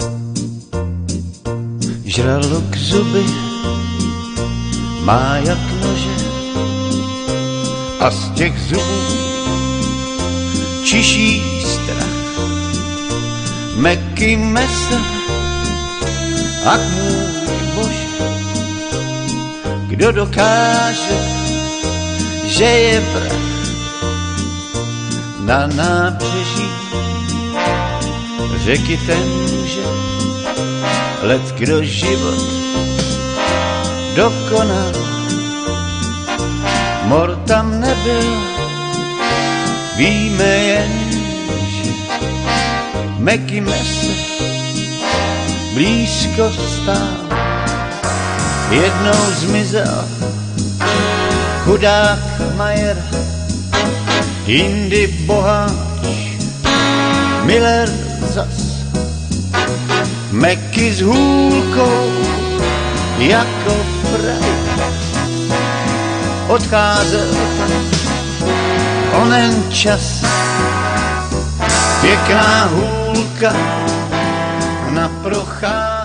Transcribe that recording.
Žralok zuby má jak nože a z těch zubů čiší strach. Meky mesa, ach můj Bože, kdo dokáže, že je vrah na nábřeží řeky ten může, let kdo život dokonal. Mor tam nebyl, víme jen, že Meky mese blízko stál. Jednou zmizel chudák Majer, jindy boháč Miller zas. Meky s hůlkou jako prach odcházel onen čas. Pěkná hůlka na procházku